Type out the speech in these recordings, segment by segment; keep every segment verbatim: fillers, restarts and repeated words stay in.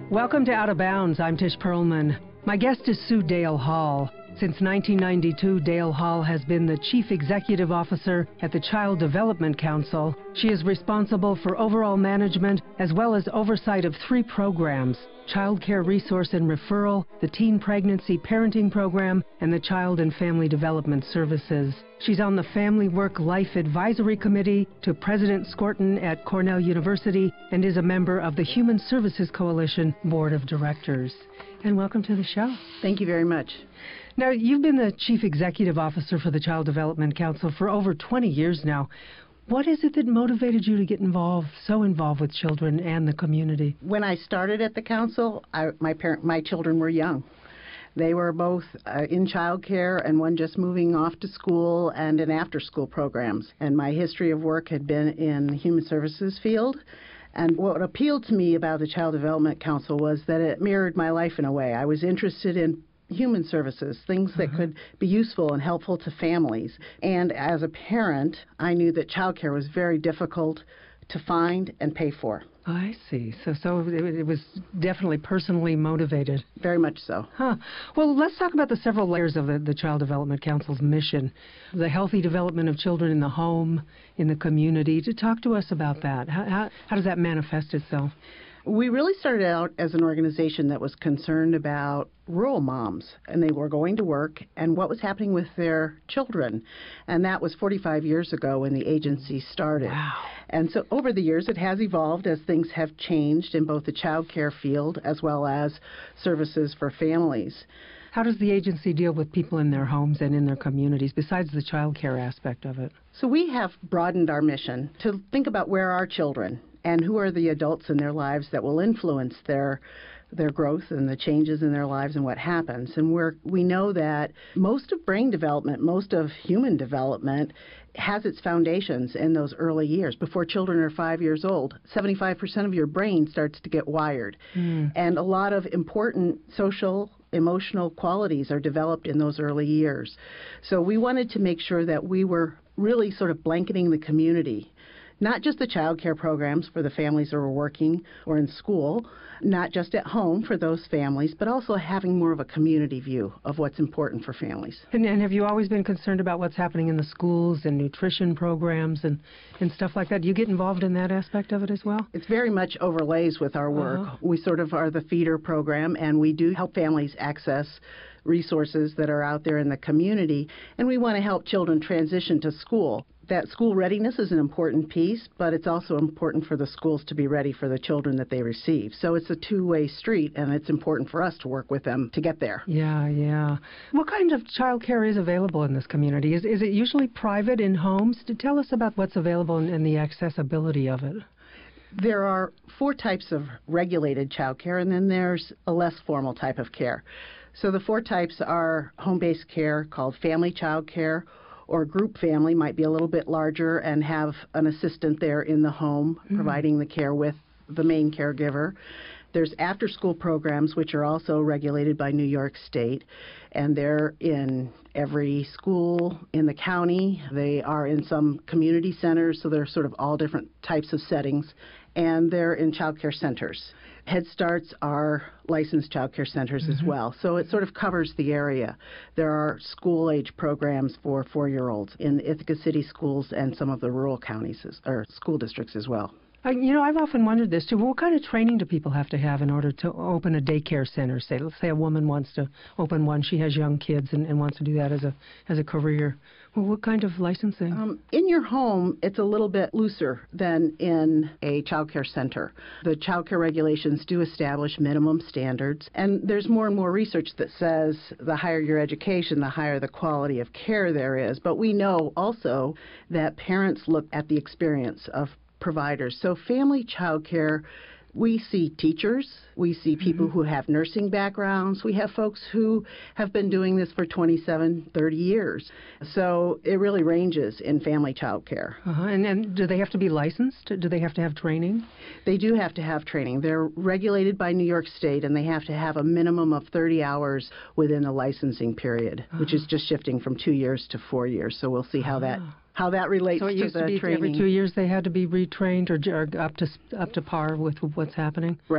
Welcome to Out of Bounds. I'm Tish Perlman. My guest is Sue Dale Hall. Since nineteen ninety-two, Dale Hall has been the Chief Executive Officer at the Child Development Council. She is responsible for overall management as well as oversight of three programs: Child Care Resource and Referral, the Teen Pregnancy Parenting Program, and the Child and Family Development Services. She's on the Family Work Life Advisory Committee to President Skorton at Cornell University and is a member of the Human Services Coalition Board of Directors. And welcome to the show. Thank you very much. Now, you've been the Chief Executive Officer for the Child Development Council for over twenty years now. What is it that motivated you to get involved, so involved with children and the community? When I started at the council, I, my parent, my children were young. They were both uh, in child care and one just moving off to school and in after-school programs. And my history of work had been in the human services field. And what appealed to me about the Child Development Council was that it mirrored my life in a way. I was interested in human services, things that uh-huh. could be useful and helpful to families. And as a parent, I knew that child care was very difficult to find and pay for. I see. So so it, it was definitely personally motivated. Very much so. Huh. Well, let's talk about the several layers of the, the Child Development Council's mission. The healthy development of children in the home, in the community. To talk to us about that. How, how, how does that manifest itself? We really started out as an organization that was concerned about rural moms, and they were going to work and what was happening with their children. And that was forty-five years ago when the agency started. Wow. And so over the years it has evolved as things have changed in both the child care field as well as services for families. How does the agency deal with people in their homes and in their communities, besides the child care aspect of it? So we have broadened our mission to think about where are children and who are the adults in their lives that will influence their their growth and the changes in their lives and what happens. And we're, we know that most of brain development, most of human development has its foundations in those early years. Before children are five years old, seventy-five percent of your brain starts to get wired. Mm. And a lot of important social, emotional qualities are developed in those early years. So we wanted to make sure that we were really sort of blanketing the community. Not just the child care programs for the families that were working or in school, not just at home for those families, but also having more of a community view of what's important for families. And, and have you always been concerned about what's happening in the schools and nutrition programs and, and stuff like that? Do you get involved in that aspect of it as well? It's very much overlays with our work. Uh-huh. We sort of are the feeder program, and we do help families access resources that are out there in the community, and we want to help children transition to school. That school readiness is an important piece, but it's also important for the schools to be ready for the children that they receive. So it's a two-way street, and it's important for us to work with them to get there. Yeah, yeah. What kind of child care is available in this community? Is, is it usually private in homes? To tell us about what's available and, and the accessibility of it. There are four types of regulated child care, and then there's a less formal type of care. So the four types are home-based care called family child care, or group family, might be a little bit larger and have an assistant there in the home mm-hmm. providing the care with the main caregiver. There's after-school programs, which are also regulated by New York State, and they're in every school in the county. They are in some community centers, so they're sort of all different types of settings, and they're in child care centers. Head Starts are licensed child care centers mm-hmm. as well, so it sort of covers the area. There are school-age programs for four-year-olds in Ithaca City schools and some of the rural counties or school districts as well. Uh, you know, I've often wondered this, too. What kind of training do people have to have in order to open a daycare center? Say, let's say a woman wants to open one. She has young kids and, and wants to do that as a as a career. Well, what kind of licensing? Um, in your home, it's a little bit looser than in a child care center. The child care regulations do establish minimum standards, and there's more and more research that says the higher your education, the higher the quality of care there is. But we know also that parents look at the experience of providers. So family child care, we see teachers, we see people mm-hmm. who have nursing backgrounds, we have folks who have been doing this for twenty-seven, thirty years. So it really ranges in family child care. Uh-huh. And, and do they have to be licensed? Do they have to have training? They do have to have training. They're regulated by New York State, and they have to have a minimum of thirty hours within the licensing period, uh-huh. which is just shifting from two years to four years. So we'll see how uh-huh. that how that relates so it to used the to be training. Every two years they had to be retrained or, or up to up to par with what's happening? Right.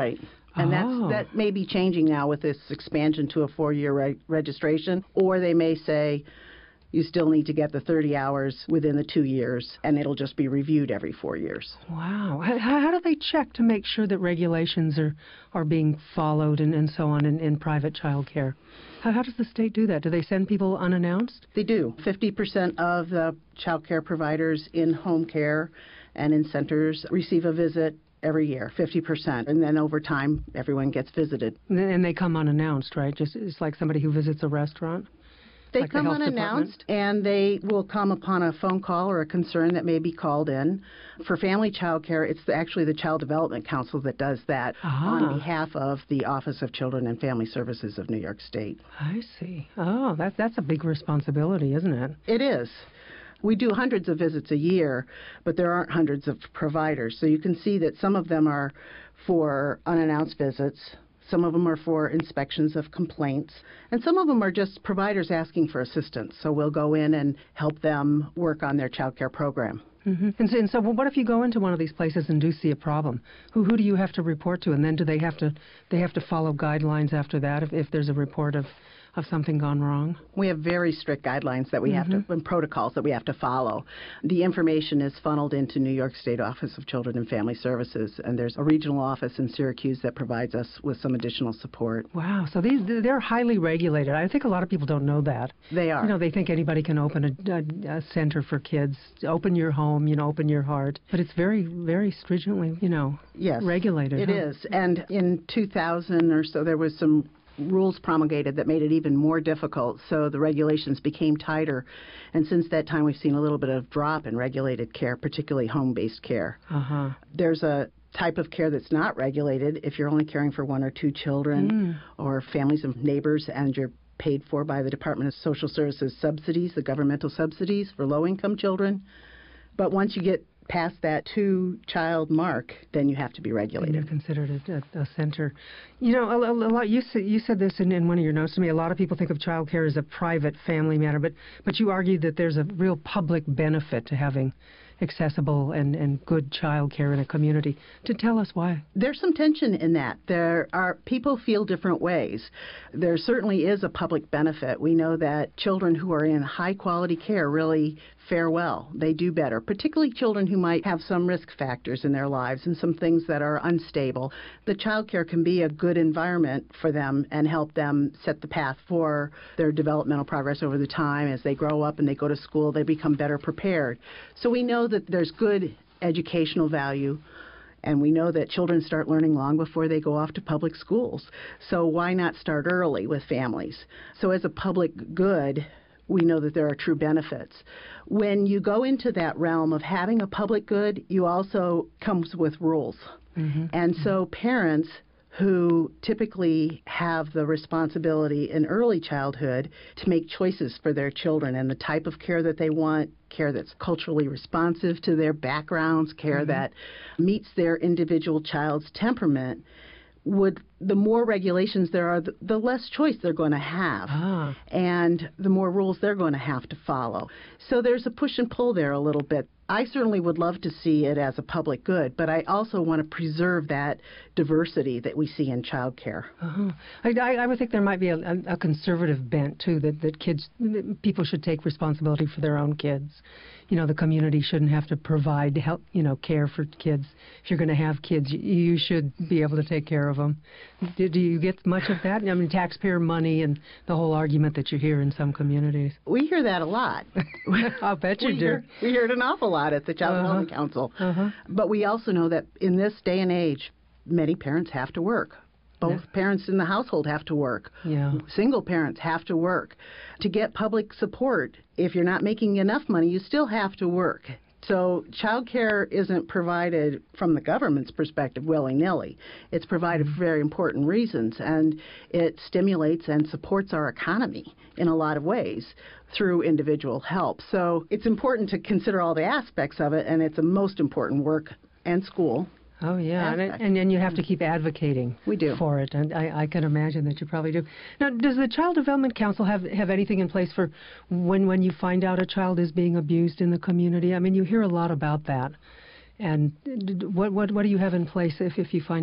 And Oh. that's, that may be changing now with this expansion to a four-year re- registration, or they may say you still need to get the thirty hours within the two years, and it'll just be reviewed every four years. Wow. How, how do they check to make sure that regulations are, are being followed and, and so on in, in private child care? How, how does the state do that? Do they send people unannounced? They do. fifty percent of the child care providers in home care and in centers receive a visit every year, fifty percent. And then over time, everyone gets visited. And they come unannounced, right? Just it's like somebody who visits a restaurant? They Like the come health unannounced, and they will come upon a phone call or a concern that may be called in. For family child care, it's the, actually the Child Development Council that does that Ah. on behalf of the Office of Children and Family Services of New York State. I see. Oh, that, that's a big responsibility, isn't it? It is. We do hundreds of visits a year, but there aren't hundreds of providers. So you can see that some of them are for unannounced visits. Some of them are for inspections of complaints, and some of them are just providers asking for assistance. So we'll go in and help them work on their child care program. Mm-hmm. And, so, and so, well, what if you go into one of these places and do see a problem? Who who do you have to report to, and then do they have to they have to follow guidelines after that if, if there's a report of, of something gone wrong? We have very strict guidelines that we Mm-hmm. have to, and protocols that we have to follow. The information is funneled into New York State Office of Children and Family Services, and there's a regional office in Syracuse that provides us with some additional support. Wow. So these they're highly regulated. I think a lot of people don't know that. They are. You know, they think anybody can open a, a, a center for kids, open your home, you know, open your heart. But it's very, very stringently, you know, Yes, regulated. It huh? is. And in two thousand or so, there was some rules promulgated that made it even more difficult, so the regulations became tighter. And since that time, we've seen a little bit of drop in regulated care, particularly home-based care. Uh-huh. There's a type of care that's not regulated if you're only caring for one or two children or families of neighbors, and you're paid for by the Department of Social Services subsidies, the governmental subsidies for low-income children. But once you get past that two-child mark, then you have to be And you're regulated. considered a, a, a center. You know, a, a lot. You said you said this in, in one of your notes to me. A lot of people think of child care as a private family matter, but but you argue that there's a real public benefit to having accessible and, and good child care in a community. To tell us why. There's some tension in that. There are people feel different ways. There certainly is a public benefit. We know that children who are in high quality care really fare well. They do better, particularly children who might have some risk factors in their lives and some things that are unstable. The child care can be a good environment for them and help them set the path for their developmental progress over the time. As they grow up and they go to school, they become better prepared. So we know that there's good educational value, and we know that children start learning long before they go off to public schools. So why not start early with families? So as a public good, we know that there are true benefits. When you go into that realm of having a public good, you also comes with rules. Mm-hmm. And so parents who typically have the responsibility in early childhood to make choices for their children and the type of care that they want, care that's culturally responsive to their backgrounds, care Mm-hmm. that meets their individual child's temperament, would the more regulations there are, the, the less choice they're going to have, Ah. and the more rules they're going to have to follow. So there's a push and pull there a little bit. I certainly would love to see it as a public good, but I also want to preserve that diversity that we see in child care. Uh-huh. I, I, I would think there might be a, a, a conservative bent too, that, that kids, that people should take responsibility for their own kids. You know, the community shouldn't have to provide help, you know, care for kids. If you're going to have kids, you, you should be able to take care of them. Do, do you get much of that? I mean, taxpayer money and the whole argument that you hear in some communities. We hear that a lot. I'll bet you we do. Hear, we hear it an awful lot at the Child Uh-huh. Development Council. Uh-huh. But we also know that in this day and age, many parents have to work. Both Yeah. parents in the household have to work. Yeah. Single parents have to work. To get public support, if you're not making enough money, you still have to work. So child care isn't provided from the government's perspective willy-nilly. It's provided for very important reasons, and it stimulates and supports our economy in a lot of ways through individual help. So it's important to consider all the aspects of it, and it's a most important work and school. Oh, yeah, and, aspect. and and you have to keep advocating We do. for it, and I, I can imagine that you probably do. Now, does the Child Development Council have, have anything in place for when, when you find out a child is being abused in the community? I mean, you hear a lot about that. And d- d- what, what, what do you have in place if, if you find out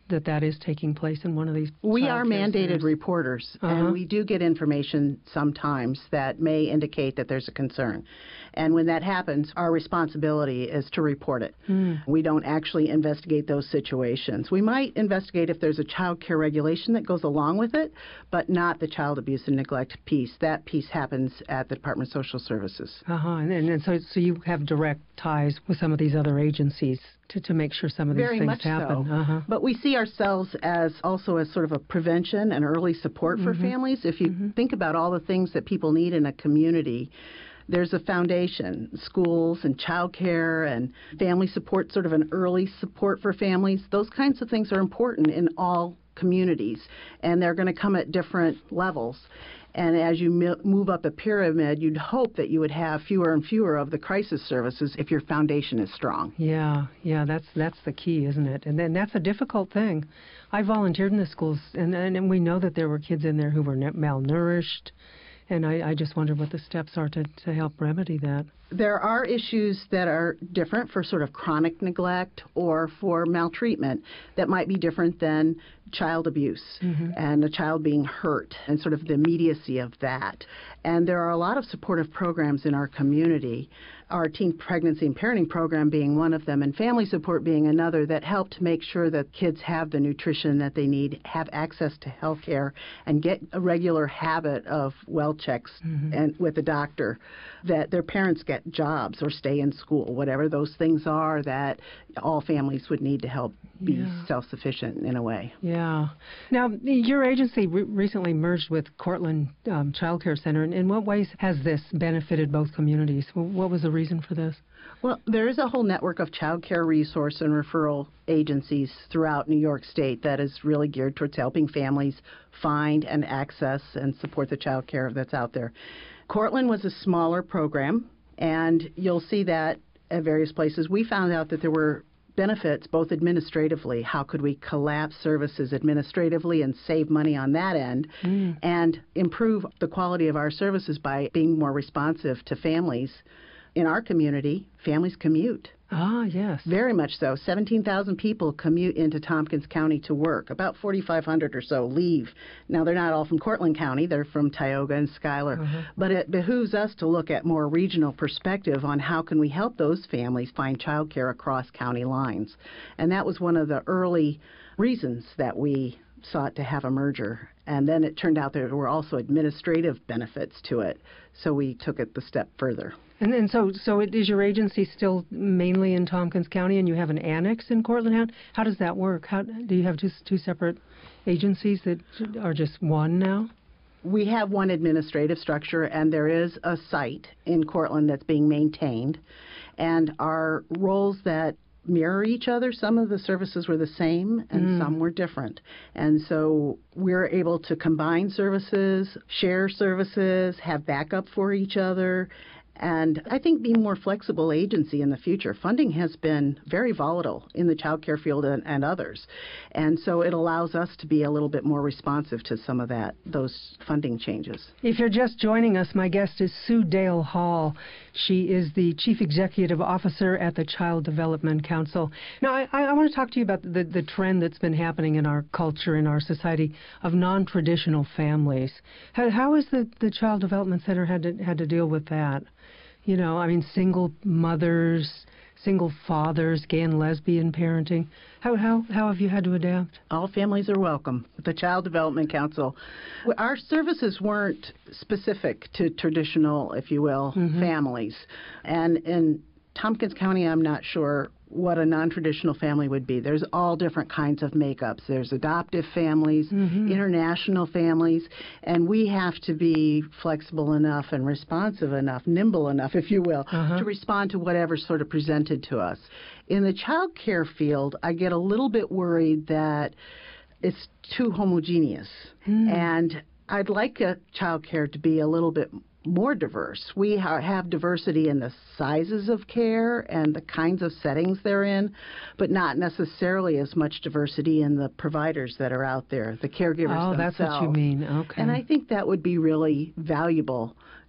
that that is taking place in one of these We child are care mandated centers? reporters, Uh-huh. and we do get information sometimes that may indicate that there's a concern. And when that happens, our responsibility is to report it. Mm. We don't actually investigate those situations. We might investigate if there's a child care regulation that goes along with it, but not the child abuse and neglect piece. That piece happens at the Department of Social Services. Uh-huh. And, and, and so, so you have direct ties with some of these other agencies to, to make sure some of these Very things much happen. so. Uh-huh. But we see ourselves as also as sort of a prevention and early support for Mhm. families. If you Mhm. think about all the things that people need in a community, there's a foundation, schools and childcare and family support, sort of an early support for families. Those kinds of things are important in all communities, and they're going to come at different levels. And as you mi- move up a pyramid, you'd hope that you would have fewer and fewer of the crisis services if your foundation is strong. Yeah, yeah, that's that's the key, isn't it? And then that's a difficult thing. I volunteered in the schools, and and, and we know that there were kids in there who were ne- malnourished, and I, I just wonder what the steps are to, to help remedy that. There are issues that are different for sort of chronic neglect or for maltreatment that might be different than child abuse Mhm. and a child being hurt and sort of the immediacy of that. And there are a lot of supportive programs in our community, our teen pregnancy and parenting program being one of them, and family support being another, that help to make sure that kids have the nutrition that they need, have access to health care, and get a regular habit of well checks Mhm. and with the doctor, that their parents get jobs or stay in school, whatever those things are that all families would need to help be Yeah. self-sufficient in a way. Yeah. Now, your agency re- recently merged with Cortland um, Child Care Center. In, in what ways has this benefited both communities? Wh- What was the reason for this? Well, there is a whole network of child care resource and referral agencies throughout New York State that is really geared towards helping families find and access and support the child care that's out there. Cortland was a smaller program, and you'll see that at various places. We found out that there were benefits both administratively. How could we collapse services administratively and save money on that end, Mm. and improve the quality of our services by being more responsive to families? In our community, families commute. Ah, yes. Very much so. seventeen thousand people commute into Tompkins County to work. About forty-five hundred or so leave. Now, they're not all from Cortland County. They're from Tioga and Schuyler. Uh-huh. But it behooves us to look at more regional perspective on how can we help those families find child care across county lines. And that was one of the early reasons that we sought to have a merger. And then it turned out there were also administrative benefits to it. So we took it the step further. And then, so, so it, is your agency still mainly in Tompkins County, and you have an annex in Cortland County? How does that work? How do you have just two separate agencies that are just one now? We have one administrative structure, and there is a site in Cortland that's being maintained. And our roles that mirror each other, some of the services were the same and Mm. some were different. And so we're able to combine services, share services, have backup for each other, and I think be more flexible agency in the future. Funding has been very volatile in the child care field and, and others. And so it allows us to be a little bit more responsive to some of that, those funding changes. If you're just joining us, my guest is Sue Dale Hall. She is the Chief Executive Officer at the Child Development Council. Now, I, I want to talk to you about the, the trend that's been happening in our culture, in our society, of non-traditional families. How, how has the, the Child Development Center had to, had to deal with that? You know, I mean, single mothers, single fathers, gay and lesbian parenting. How how how have you had to adapt? All families are welcome. The Child Development Council. Our services weren't specific to traditional, if you will, Mhm. families. And in Tompkins County, I'm not sure what a non-traditional family would be. There's all different kinds of makeups. There's adoptive families, Mhm. international families, and we have to be flexible enough and responsive enough, nimble enough, if you will, Uh-huh. to respond to whatever's sort of presented to us. In the child care field, I get a little bit worried that it's too homogeneous. Mm. And I'd like a child care to be a little bit more diverse. We ha- have diversity in the sizes of care and the kinds of settings they're in, but not necessarily as much diversity in the providers that are out there, the caregivers Oh, themselves. that's what you mean. Okay. And I think that would be really valuable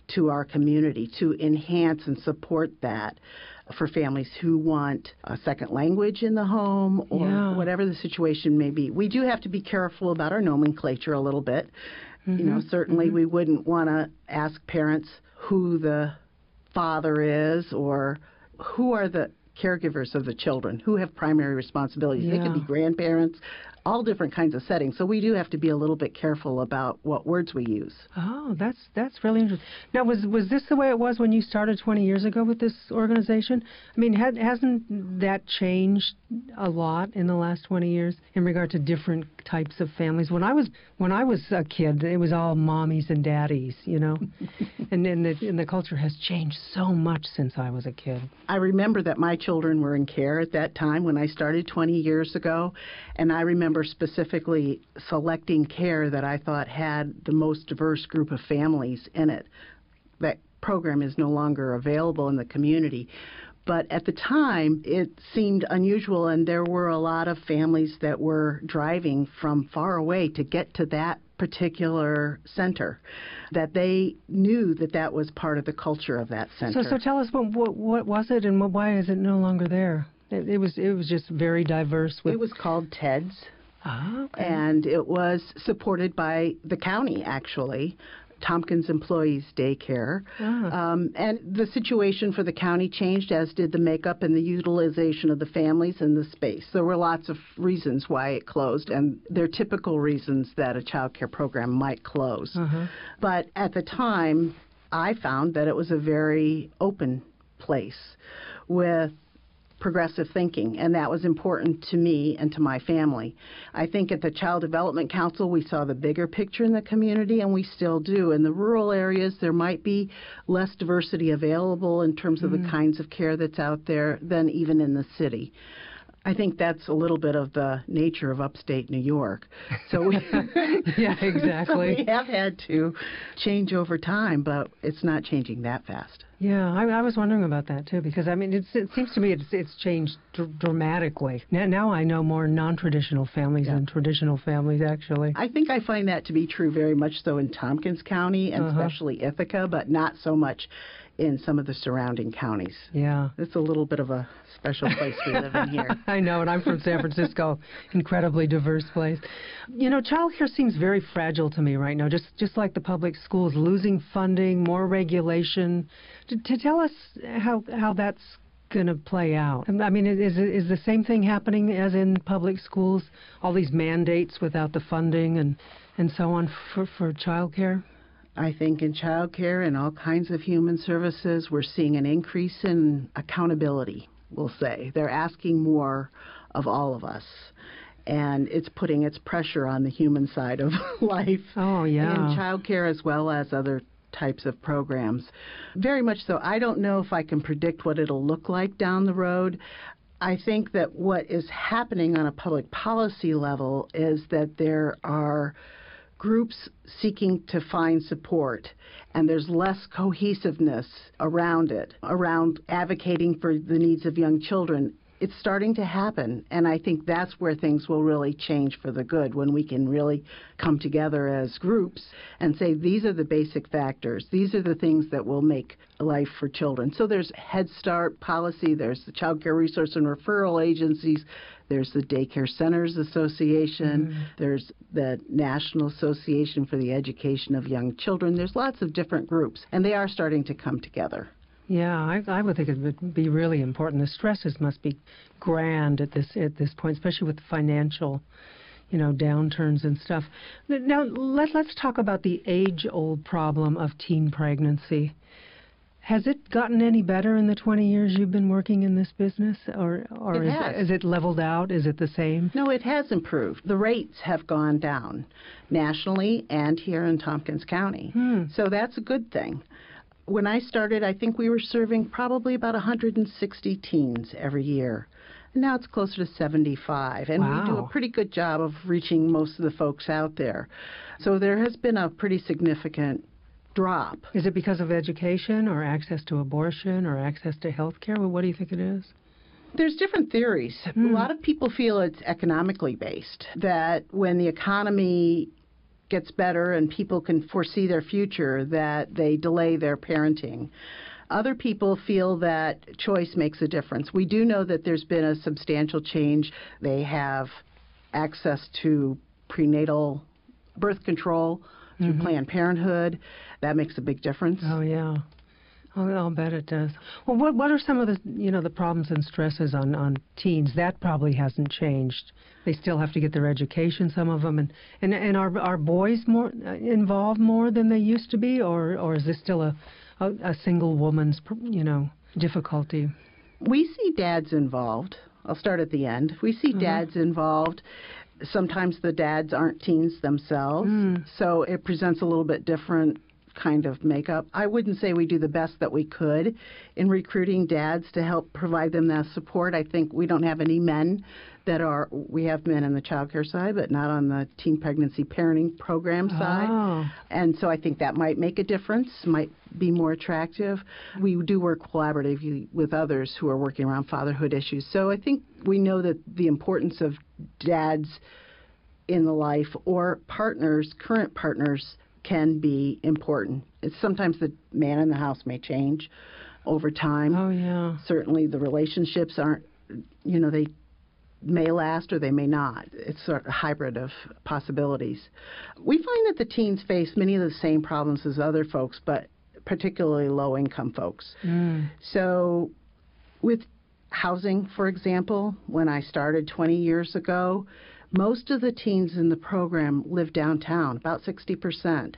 to our community to enhance and support that for families who want a second language in the home or Yeah. whatever the situation may be. We do have to be careful about our nomenclature a little bit. Mm-hmm. You know, certainly mm-hmm. we wouldn't want to ask parents who the father is or who are the caregivers of the children, who have primary responsibilities. Yeah. They could be grandparents, all different kinds of settings. So we do have to be a little bit careful about what words we use. Oh, that's that's really interesting. Now, was was this the way it was when you started twenty years ago with this organization? I mean, had, hasn't that changed a lot in the last twenty years in regard to different types of families? When I was when I was a kid, it was all mommies and daddies, you know, and then the and the culture has changed so much since I was a kid. I remember that my children were in care at that time when I started twenty years ago, and I remember specifically selecting care that I thought had the most diverse group of families in it. That program is no longer available in the community. But at the time, it seemed unusual, and there were a lot of families that were driving from far away to get to that particular center, that they knew that that was part of the culture of that center. So, so tell us, what, what, what was it, and what, why is it no longer there? It, it was it was just very diverse. With... It was called TEDS. Ah, okay. And it was supported by the county, actually, Tompkins Employees Daycare. Ah. Um, and the situation for the county changed, as did the makeup and the utilization of the families and the space. There were lots of reasons why it closed, and they're typical reasons that a child care program might close. Uh-huh. But at the time, I found that it was a very open place with progressive thinking, and that was important to me and to my family. I think at the Child Development Council we saw the bigger picture in the community, and we still do. In the rural areas there might be less diversity available in terms of mm. the kinds of care that's out there than even in the city. I think that's a little bit of the nature of upstate New York. So we, yeah, exactly. So we have had to change over time, but it's not changing that fast. Yeah, I, I was wondering about that too, because I mean, it's, it seems to me it's, it's changed dr- dramatically. Now, now I know more non-traditional families yeah. than traditional families, actually. I think I find that to be true very much so in Tompkins County and uh-huh. especially Ithaca, but not so much in some of the surrounding counties. Yeah. It's a little bit of a special place we live in here. I know, and I'm from San Francisco, incredibly diverse place. You know, childcare seems very fragile to me right now, just just like the public schools, losing funding, more regulation. To, to tell us how how that's going to play out. I mean, is is the same thing happening as in public schools? All these mandates without the funding and, and so on for, for childcare? I think in child care and all kinds of human services, we're seeing an increase in accountability, we'll say. They're asking more of all of us, and it's putting its pressure on the human side of life. Oh, yeah. In child care as well as other types of programs. Very much so. I don't know if I can predict what it'll look like down the road. I think that what is happening on a public policy level is that there are groups seeking to find support, and there's less cohesiveness around it, around advocating for the needs of young children. It's starting to happen, and I think that's where things will really change for the good, when we can really come together as groups and say these are the basic factors, these are the things that will make life for children. So there's Head Start policy, there's the Child Care Resource and Referral Agencies, there's the Daycare Centers Association, mm-hmm. there's the National Association for the Education of Young Children. There's lots of different groups, and they are starting to come together. Yeah, I, I would think it would be really important. The stresses must be grand at this at this point, especially with the financial, you know, downturns and stuff. Now, let, let's talk about the age-old problem of teen pregnancy. Has it gotten any better in the twenty years you've been working in this business, or, or it is, has. is it leveled out? Is it the same? No, it has improved. The rates have gone down nationally and here in Tompkins County. Hmm. So that's a good thing. When I started, I think we were serving probably about one hundred sixty teens every year. And now it's closer to seventy-five. And wow. we do a pretty good job of reaching most of the folks out there. So there has been a pretty significant drop. Is it because of education or access to abortion or access to health care? Well, what do you think it is? There's different theories. Mm. A lot of people feel it's economically based, that when the economy gets better and people can foresee their future, that they delay their parenting. Other people feel that choice makes a difference. We do know that there's been a substantial change. They have access to prenatal birth control through Mm-hmm. Planned Parenthood. That makes a big difference. Oh, yeah. Oh, I'll bet it does. Well, what what are some of the, you know, the problems and stresses on, on teens? That probably hasn't changed. They still have to get their education, some of them. And, and, and are, are boys more uh, involved more than they used to be? Or, or is this still a, a, a single woman's, you know, difficulty? We see dads involved. I'll start at the end. We see Uh-huh. dads involved. Sometimes the dads aren't teens themselves, Mm. so it presents a little bit different kind of makeup. I wouldn't say we do the best that we could in recruiting dads to help provide them that support. I think we don't have any men that are, we have men on the child care side, but not on the teen pregnancy parenting program side. Oh. And so I think that might make a difference, might be more attractive. We do work collaboratively with others who are working around fatherhood issues. So I think we know that the importance of dads in the life or partners, current partners, can be important. It's sometimes the man in the house may change over time. Oh, yeah. Certainly the relationships aren't, you know, they may last or they may not. It's sort of a hybrid of possibilities. We find that the teens face many of the same problems as other folks, but particularly low-income folks. Mm. So with housing, for example, when I started twenty years ago, most of the teens in the program live downtown, about sixty percent.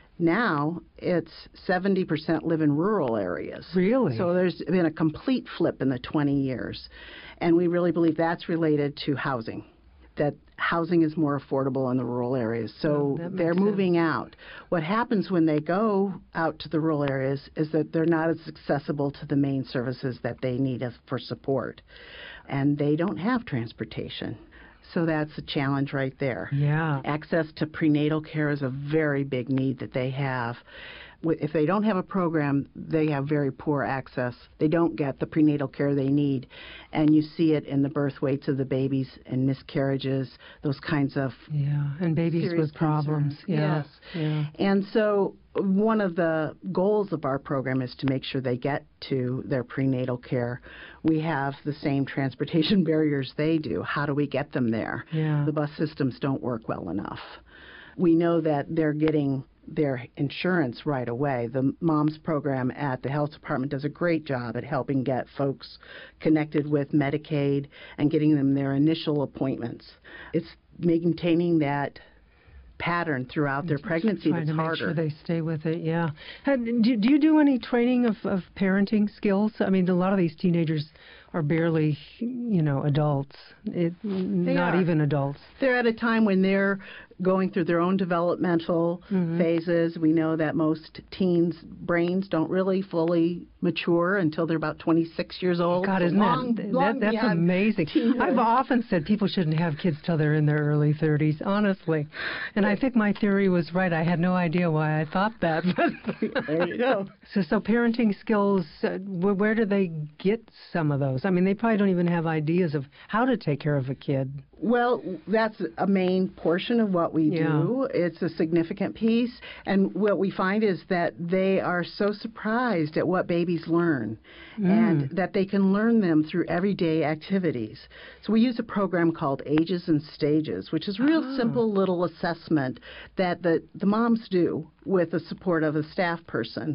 Now it's seventy percent live in rural areas. Really? So there's been a complete flip in the twenty years. And we really believe that's related to housing, that housing is more affordable in the rural areas. So Oh, that they're makes moving sense. out. What happens when they go out to the rural areas is that they're not as accessible to the main services that they need as- for support. And they don't have transportation. So that's a challenge right there. Yeah. Access to prenatal care is a very big need that they have. Wi- If they don't have a program, they have very poor access. They don't get the prenatal care they need. And you see it in the birth weights of the babies and miscarriages, those kinds of Yeah. And babies serious with problems. concerns. Yeah. Yes. Yeah. And so one of the goals of our program is to make sure they get to their prenatal care. We have the same transportation barriers they do. How do we get them there? Yeah. The bus systems don't work well enough. We know that they're getting their insurance right away. The MOMS program at the health department does a great job at helping get folks connected with Medicaid and getting them their initial appointments. It's maintaining that pattern throughout their pregnancy Trying that's to make harder. sure they stay with it, yeah. And do, do you do any training of, of parenting skills? I mean, a lot of these teenagers are barely, you know, adults, it, not are. even adults. They're at a time when they're going through their own developmental Mhm. phases. We know that most teens' brains don't really fully mature until they're about twenty-six years old. God, So isn't long, that, long that that's beyond amazing? teenhood. I've often said people shouldn't have kids till they're in their early thirties, honestly. And I think my theory was right. I had no idea why I thought that. There you go. So, so parenting skills, uh, wh- where do they get some of those? I mean, they probably don't even have ideas of how to take care of a kid. Well, that's a main portion of what we Yeah. do. It's a significant piece. And what we find is that they are so surprised at what babies learn and Mm. that they can learn them through everyday activities. So we use a program called Ages and Stages, which is a real Oh. simple little assessment that the, the moms do with the support of a staff person.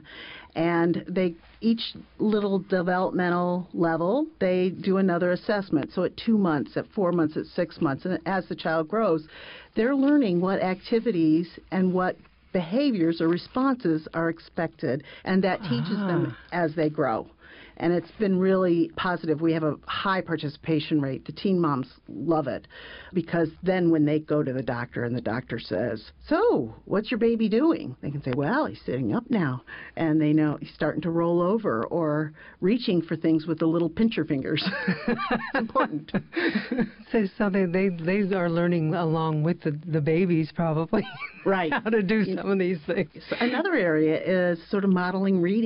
And they each little developmental level, they do another assessment. So at two months, at four months, at six months, and as the child grows, they're learning what activities and what behaviors or responses are expected, and that teaches them as they grow. And it's been really positive. We have a high participation rate. The teen moms love it because then when they go to the doctor and the doctor says, "So, what's your baby doing?" They can say, "Well, he's sitting up now." And they know he's starting to roll over or reaching for things with the little pincher fingers. It's important. So, so they, they, they are learning along with the, the babies probably Right. how to do some of these things. So another area is sort of modeling reading.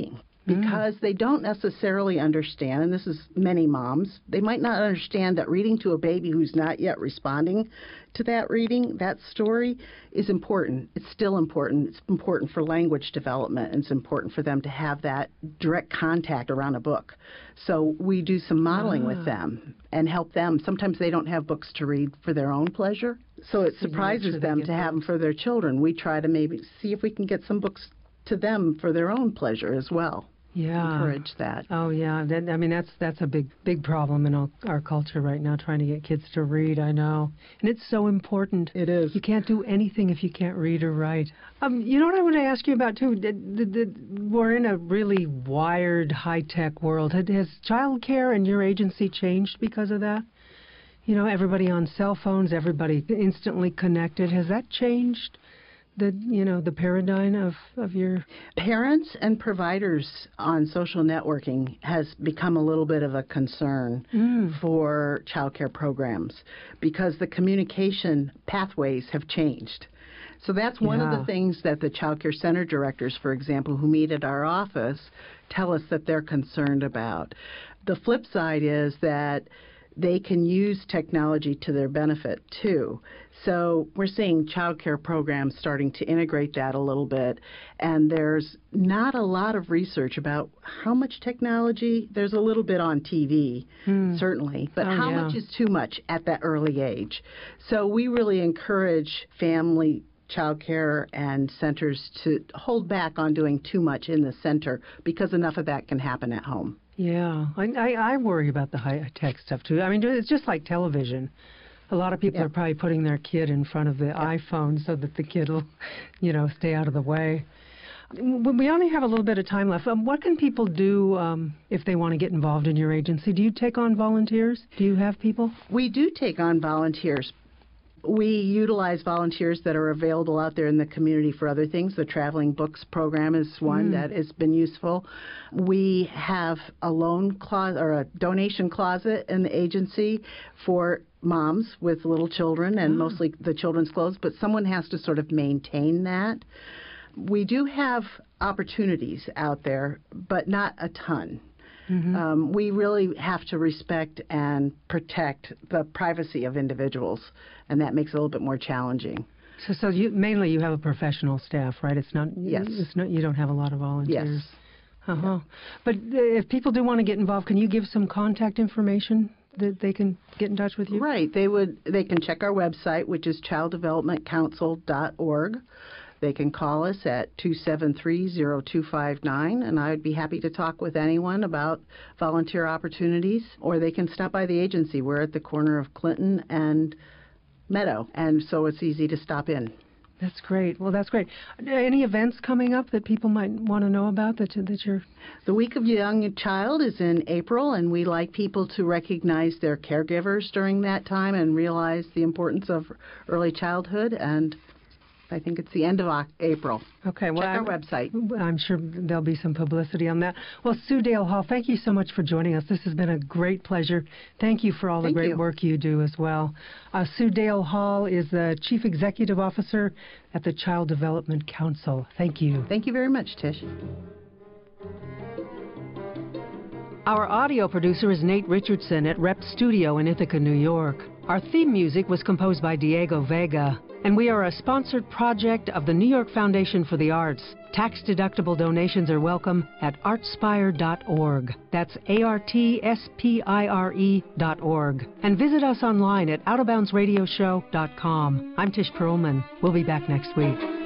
because mm. they don't necessarily understand, and this is many moms, they might not understand that reading to a baby who's not yet responding to that reading, that story, is important. It's still important. It's important for language development, and it's important for them to have that direct contact around a book. So we do some modeling ah. with them and help them. Sometimes they don't have books to read for their own pleasure, so it surprises sure them to have them for their children. We try to maybe see if we can get some books to them for their own pleasure as well. Yeah. Encourage that. Oh, yeah. That, I mean, that's that's a big, big problem in our, our culture right now, trying to get kids to read, I know. And it's so important. It is. You can't do anything if you can't read or write. Um, you know what I want to ask you about, too? The, the, the, we're in a really wired, high-tech world. Has child care and your agency changed because of that? You know, everybody on cell phones, everybody instantly connected. Has that changed? The you know the paradigm of, of your parents and providers on social networking has become a little bit of a concern mm. for child care programs because the communication pathways have changed. So that's one yeah. of the things that the child care center directors, for example, who meet at our office, tell us that they're concerned about. The flip side is that they can use technology to their benefit, too. So we're seeing child care programs starting to integrate that a little bit, and there's not a lot of research about how much technology. There's a little bit on T V, hmm. certainly, but oh, how yeah. much is too much at that early age? So we really encourage family child care and centers to hold back on doing too much in the center because enough of that can happen at home. Yeah, I, I, I worry about the high-tech stuff, too. I mean, it's just like television. A lot of people yeah. are probably putting their kid in front of the yeah. iPhone so that the kid will, you know, stay out of the way. We only have a little bit of time left. Um, what can people do um, if they want to get involved in your agency? Do you take on volunteers? Do you have people? We do take on volunteers. We utilize volunteers that are available out there in the community for other things. The Traveling Books program is one mm. that has been useful. We have a loan closet or a donation closet in the agency for moms with little children and mm. mostly the children's clothes, but someone has to sort of maintain that. We do have opportunities out there, but not a ton. Mm-hmm. Um, we really have to respect and protect the privacy of individuals, and that makes it a little bit more challenging. So, so you, mainly you have a professional staff, right? It's not. Yes. It's not. You don't have a lot of volunteers. Yes. Uh huh. But uh, if people do want to get involved, can you give some contact information that they can get in touch with you? Right. They would. They can check our website, which is child development council dot org. They can call us at two seven three, zero two five nine, and I would be happy to talk with anyone about volunteer opportunities, or they can stop by the agency. We're at the corner of Clinton and Meadow, and so it's easy to stop in. That's great. Well, that's great. Any events coming up that people might want to know about that, that you're... The Week of Young Child is in April, and we like people to recognize their caregivers during that time and realize the importance of early childhood, and I think it's the end of April. Okay, well, check our I'm, website. I'm sure there'll be some publicity on that. Well, Sue Dale Hall, thank you so much for joining us. This has been a great pleasure. Thank you for all the thank great you. work you do as well. Uh, Sue Dale Hall is the Chief Executive Officer at the Child Development Council. Thank you. Thank you very much, Tish. Our audio producer is Nate Richardson at Rep Studio in Ithaca, New York. Our theme music was composed by Diego Vega, and we are a sponsored project of the New York Foundation for the Arts. Tax-deductible donations are welcome at artspire dot org. That's A R T S P I R E dot org. And visit us online at out of bounds radio show dot com. I'm Tish Perlman. We'll be back next week.